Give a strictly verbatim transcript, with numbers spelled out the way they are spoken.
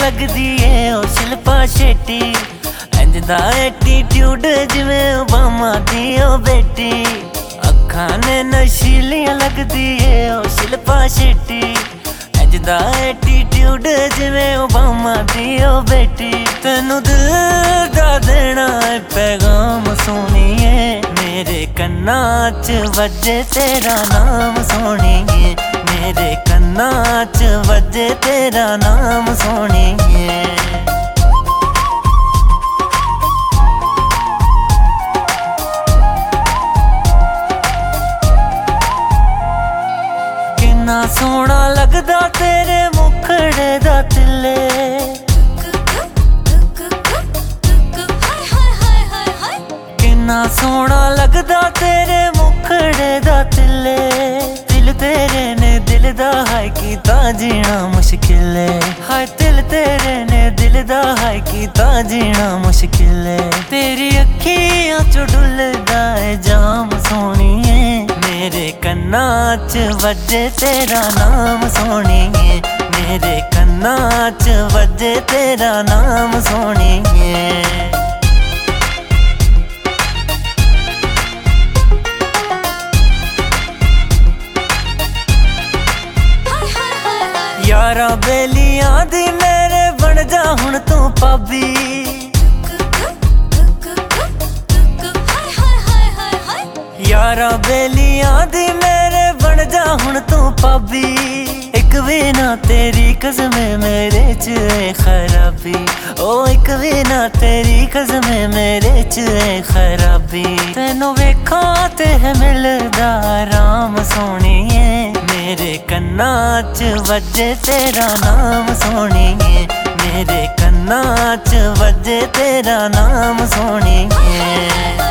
लगदी है ओ शिल्पा शेट्टी। इंज दा एटीट्यूड जिवें ओबामा दी ओ बेटी। अखां ने नशीलियां लगदी है ओ शिल्पा शेट्टी। इंज दा एटीट्यूड जिवें ओबामा दी ओ बेटी। तैनू दिल दा देना है पैगाम सोहणीए, मेरे कन्नां च वजे तेरा नाम सोहणीए। मेरे कन्नां च वजे तेरा नाम सोहणीए। किन्ना सोहना लगदा तेरे मुखड़े दा तिल्ले। किन्ना सोहना लगदा तेरे मुखड़े दा तिल्ले। दिल तेरे ने दिल दा हाय कीता जीना मुश्किल है। हाय दिल तेरे ने दिल दा हाय कीता जीना मुश्किल है। तेरी अखियां चो डुलदा है जाम सोहणीए, मेरे कन्नां च वजे तेरा नाम सोहणीए। मेरे कन्नां च वजे तेरा नाम सोहणीए। यारा बेलियां दी मेरे बन जा हुण तू पाबी। यारा बेलियां दी मेरे बन जा हुण तू पाबी। एक भी ना तेरी कसमे मेरे च है खराबी। ओ एक भी ना तेरी कसमे मेरे च है खराबी। तैनू वेखां ते है मिलदा आराम सोहणीए, मेरे कन्नां च वजे तेरा नाम सोहणीए। मेरे कन्नां च वजे तेरा नाम सोहणीए।